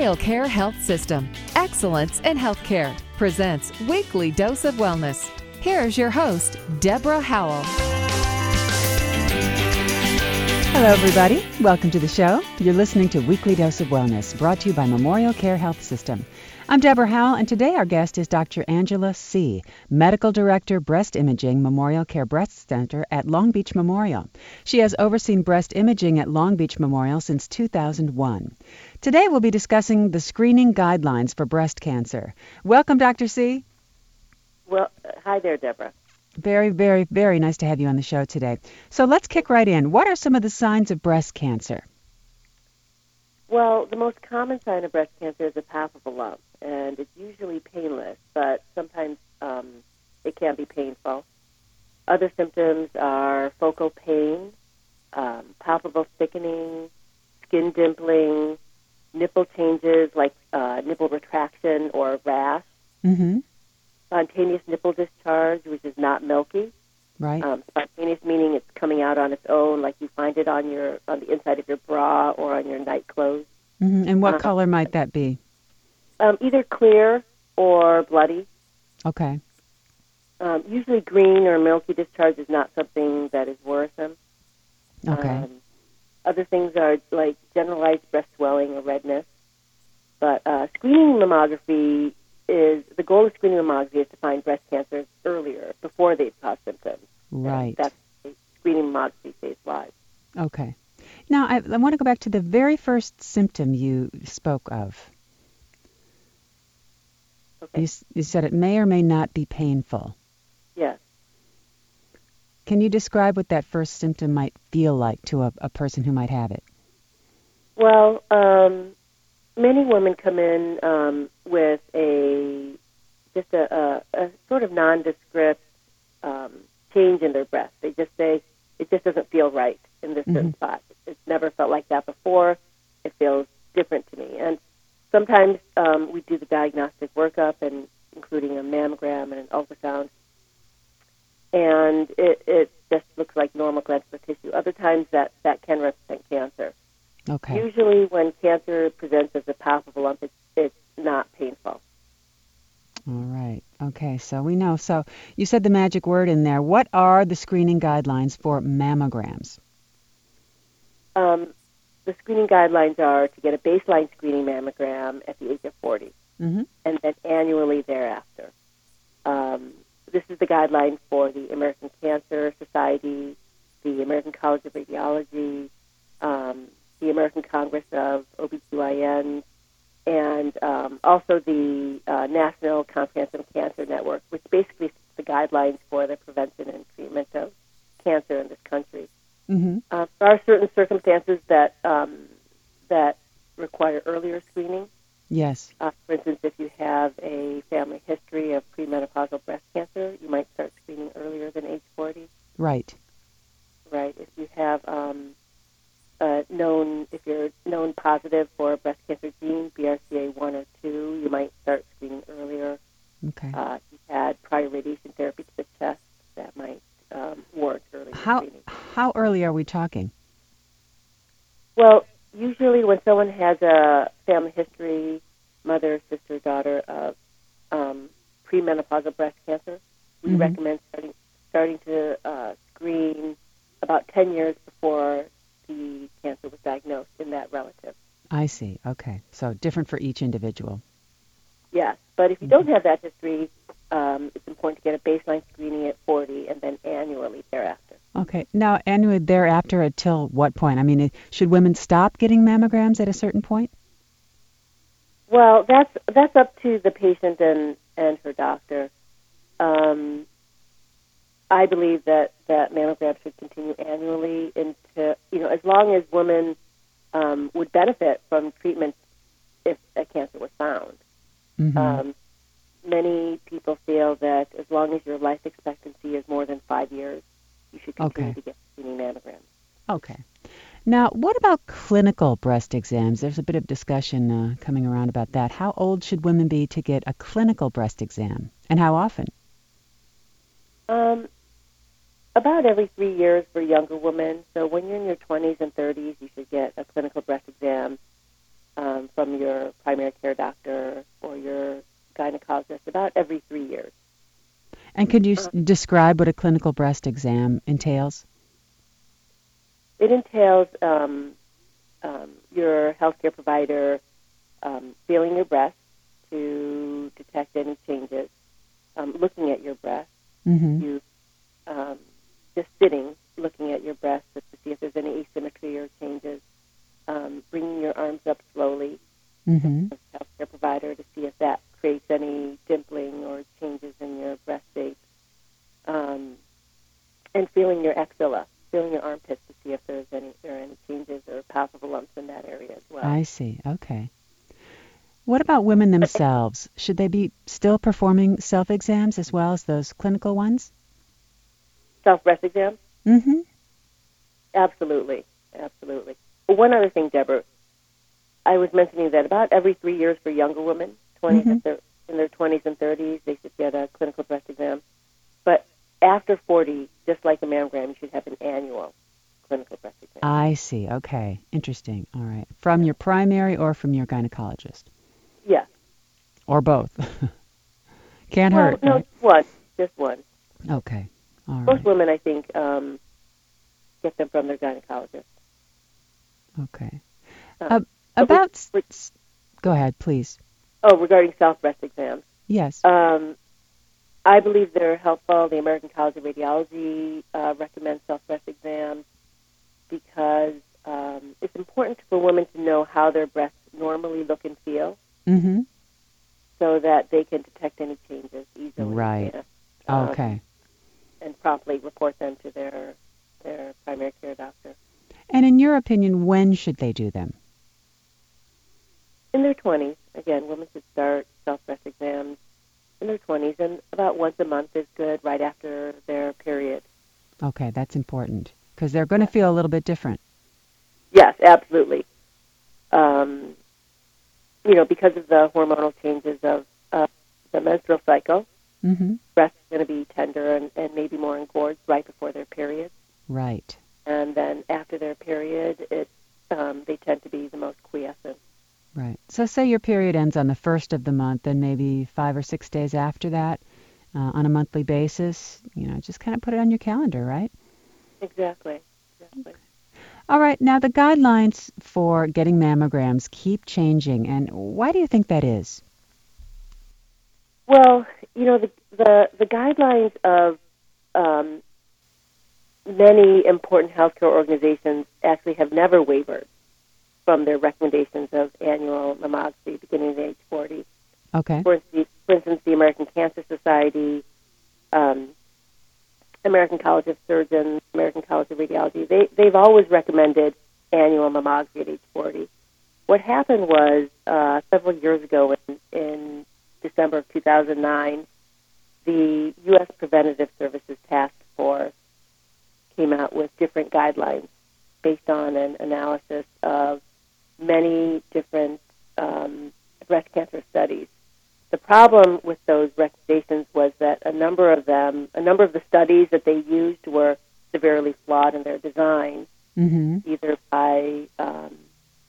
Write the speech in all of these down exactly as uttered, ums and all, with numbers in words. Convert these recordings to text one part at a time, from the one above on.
Memorial Care Health System. Excellence in Healthcare presents Weekly Dose of Wellness. Here's your host, Deborah Howell. Hello, everybody. Welcome to the show. You're listening to Weekly Dose of Wellness, brought to you by Memorial Care Health System. I'm Deborah Howell, and today our guest is Doctor Angela See., Medical Director, Breast Imaging, Memorial Care Breast Center at Long Beach Memorial. She has overseen breast imaging at Long Beach Memorial since two thousand one. Today we'll be discussing the screening guidelines for breast cancer. Welcome, Doctor See. Well, uh, hi there, Deborah. Very, very, very nice to have you on the show today. So let's kick right in. What are some of the signs of breast cancer? Well, the most common sign of breast cancer is a palpable lump, and it's usually painless, but sometimes um, it can be painful. Other symptoms are focal pain, um, palpable thickening, skin dimpling, nipple changes like uh, nipple retraction or rash, Mm-hmm. spontaneous nipple discharge, which is not milky. Right. Um, spontaneous meaning it's coming out on its own, like you find it on your on the inside of your bra or on your night clothes. Mm-hmm. And what uh, color might that be? Um, either clear or bloody. Okay. Um, usually green or milky discharge is not something that is worrisome. Okay. Um, other things are like generalized breast swelling or redness. But uh, screening mammography is, the goal of screening mammography is to find breast cancers earlier, before they cause symptoms. Right. And that's why screening mammography saves lives. Okay. Now, I, I want to go back to the very first symptom you spoke of. Okay. You, s- you said it may or may not be painful. Yes. Can you describe what that first symptom might feel like to a, a person who might have it? Well, um, many women come in um, with a just a, a, a sort of nondescript um, change in their breast. They just say, it just doesn't feel right in this certain Mhm. spot. It's never felt like that before. It feels different to me. And sometimes um, we do the diagnostic workup, and including a mammogram and an ultrasound, and it, it just looks like normal glandular tissue. Other times that, that can represent cancer. Okay. Usually when cancer presents as a palpable lump, it's, it's not painful. All right. Okay, so we know. So you said the magic word in there. What are the screening guidelines for mammograms? Um, the screening guidelines are to get a baseline screening mammogram at the age of forty, Mm-hmm. and then annually thereafter. Um, this is the guideline for the American Cancer Society, the American College of Radiology, um, the American Congress of O B G Y N, and um, also the uh, National Comprehensive Cancer Network, which basically sets the guidelines for the prevention and treatment of cancer in this country. Mm-hmm. Uh, there are certain circumstances that um, that require earlier screening. Yes. Uh, for instance, if you have a family history of premenopausal breast cancer, you might start screening earlier than age forty. Right. Right. If you have um, uh, known, if you're known positive for a breast cancer gene, B R C A one or two, you might start screening earlier. Okay. Uh, if you've had prior radiation therapy to the chest, that might um, warrant earlier How screening. how early are we talking? Well, usually when someone has a family history, mother, sister, daughter of um, premenopausal breast cancer, we Mhm. recommend starting starting to uh, screen about ten years before the cancer was diagnosed in that relative. I see. Okay. So different for each individual. Yes, but if you don't have that history, um, it's important to get a baseline screening at forty and then annually thereafter. Okay. Now, annually thereafter until what point? I mean, it- should women stop getting mammograms at a certain point? Well, that's that's up to the patient and, and her doctor. Um, I believe that, that mammograms should continue annually into, you know, as long as women um, would benefit from treatment if a cancer was found. Mm-hmm. Um, many people feel that as long as your life expectancy is more than five years, you should continue Okay. to get screening mammograms. Okay. Now, what about clinical breast exams? There's a bit of discussion uh, coming around about that. How old should women be to get a clinical breast exam, and how often? Um, about every three years for younger women. So when you're in your twenties and thirties, you should get a clinical breast exam. um, from your primary care doctor or your gynecologist about every three years. And could you s- Uh, describe what a clinical breast exam entails? it entails um, um, your healthcare provider um, feeling your breast to detect any changes, um, looking at your breast, Mm-hmm. you um, just sitting, looking at your breast just to see if there's any asymmetry or changes, um, bringing your arms up slowly Mm-hmm. as a healthcare provider to see if that creates any dimpling or changes in your breast shape, um, and feeling your axilla, feeling your armpits to see if there's any there are any changes or palpable lumps in that area as well. I see. Okay. What about women themselves? Should they be still performing self-exams as well as those clinical ones? Self-breast exam? Mm-hmm. Absolutely, absolutely. Well, one other thing, Deborah, I was mentioning that about every three years for younger women, twenties Mm-hmm. and thir- in their twenties and thirties, they should get a clinical breast exam. But after forty, just like a mammogram, you should have an annual clinical breast exam. I see. Okay. Interesting. All right. From your primary or from your gynecologist? Yeah. Or both? Can't Well, hurt, no, right? just one. Just one. Okay. All Most right. women, I think, um, get them from their gynecologist. Okay. Um, Uh, but with- about... s- with- s- Go ahead, please. oh, regarding self-breast exams, Yes. um, I believe they're helpful. The American College of Radiology uh, recommends self-breast exams because um, it's important for women to know how their breasts normally look and feel Mm-hmm. so that they can detect any changes easily Right. and, um, Okay. and promptly report them to their their primary care doctor. And in your opinion, when should they do them? In their twenties, again, women should start self-breast exams in their twenties, and about once a month is good right after their period. Okay, that's important because they're going to feel a little bit different. Yes, absolutely. Um, you know, because of the hormonal changes of uh, the menstrual cycle, Mm-hmm. breasts are going to be tender and, and maybe more engorged right before their period. Right. And then after their period, it um, they tend to be the most quiescent. Right. So say your period ends on the first of the month, then maybe five or six days after that, uh, on a monthly basis, you know, just kind of put it on your calendar, right? Exactly. Exactly. All right. Now, the guidelines for getting mammograms keep changing. And why do you think that is? Well, you know, the the, the guidelines of um, many important healthcare organizations actually have never wavered from their recommendations of annual mammography beginning at age forty. Okay. For instance, for instance, the American Cancer Society, um, American College of Surgeons, American College of Radiology, they, they've always recommended annual mammography at age forty. What happened was uh, several years ago in, in December of two thousand nine, the U S Preventative Services Task Force came out with different guidelines based on an analysis of many different um, breast cancer studies. The problem with those recommendations was that a number of them, a number of the studies that they used were severely flawed in their design, Mm-hmm. either by um,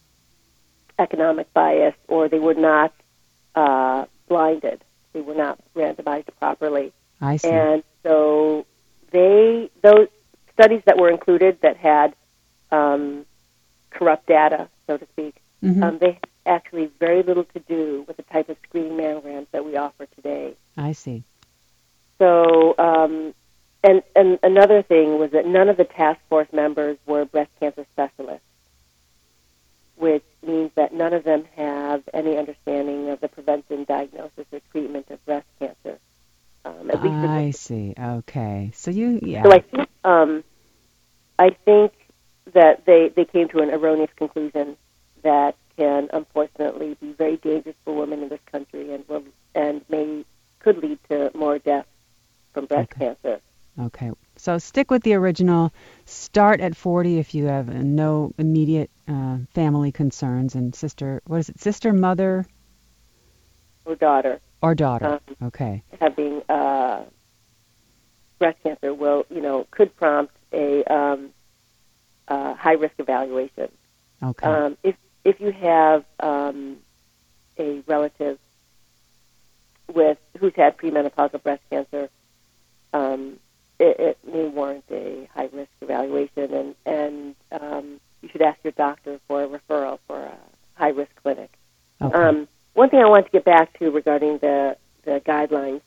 economic bias or they were not uh, blinded. They were not randomized properly. I see. And so they, those studies that were included that had um, corrupt data, so to speak, Mm-hmm. um, they had actually very little to do with the type of screening mammograms that we offer today. I see. So, um, and, and another thing was that none of the task force members were breast cancer specialists, which means that none of them have any understanding of the prevention, diagnosis, or treatment of breast cancer. Um, at least in I this. see. Okay. So you, yeah. So I think, um, I think that they, they came to an erroneous conclusion that can unfortunately be very dangerous for women in this country and will and may could lead to more deaths from breast Okay. cancer. Okay. So stick with the original. Start at forty if you have uh, no immediate uh, family concerns and sister, what is it, sister, mother, Or daughter or daughter. um, Okay. having uh, breast cancer will, you know, could prompt a um, uh, high risk evaluation. Okay. Um, if if you have um, a relative with who's had premenopausal breast cancer, um, it, it may warrant a high-risk evaluation, and, and um, you should ask your doctor for a referral for a high-risk clinic. Okay. Um, one thing I want to get back to regarding the, the guidelines,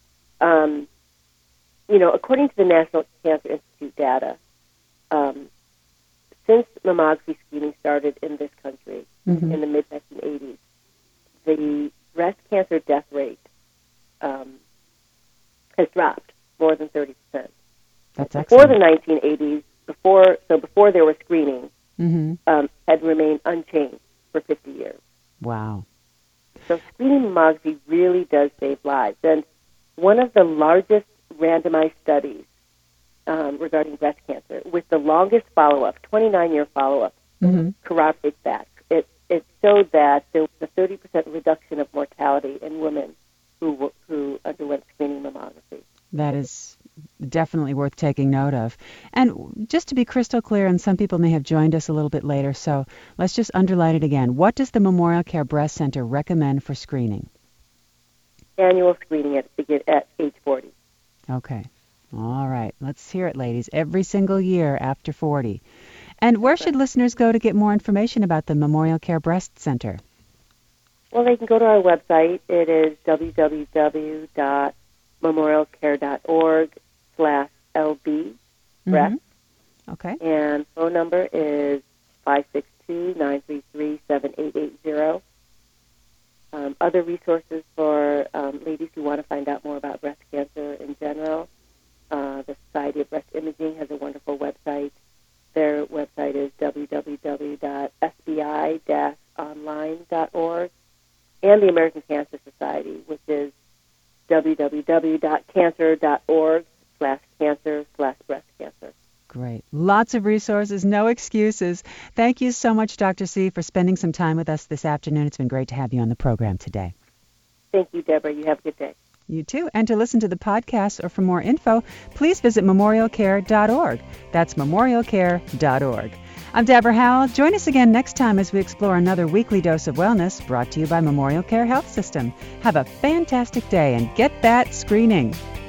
um, you know, according to the National Cancer Institute data, um, since mammography screening started in this country Mm-hmm. in the mid nineteen eighties, the breast cancer death rate um, has dropped more than thirty percent. That's Before excellent. the nineteen eighties, before so before there was screening, Mm-hmm. um, had remained unchanged for fifty years. Wow. So screening mammography really does save lives. And one of the largest randomized studies um, regarding breast cancer, with the longest follow-up, twenty-nine-year follow-up, Mm-hmm. corroborates that. It it showed that there was a thirty percent reduction of mortality in women who w- who underwent screening mammography. That is definitely worth taking note of. And just to be crystal clear, and some people may have joined us a little bit later, so let's just underline it again. What does the Memorial Care Breast Center recommend for screening? Annual screening at begin at age forty. Okay. All right. Let's hear it, ladies. Every single year after forty. And where should listeners go to get more information about the Memorial Care Breast Center? Well, they can go to our website. It is w w w dot memorial care dot org slash l b breast. Mm-hmm. Okay. And phone number is five six two, nine three three, seven eight eight zero. Um, other resources for um, ladies who want to find out more about breast cancer in general, uh, the Society of Breast Imaging has a wonderful website. Their website is w w w dot s b i dash online dot org, and the American Cancer Society, which is w w w dot cancer dot org slash cancer slash breast cancer. Great. Lots of resources, no excuses. Thank you so much, Doctor C, for spending some time with us this afternoon. It's been great to have you on the program today. Thank you, Deborah. You have a good day. You too. And to listen to the podcast or for more info, please visit memorial care dot org. That's memorial care dot org. I'm Deborah Howell. Join us again next time as we explore another weekly dose of wellness brought to you by Memorial Care Health System. Have a fantastic day and get that screening.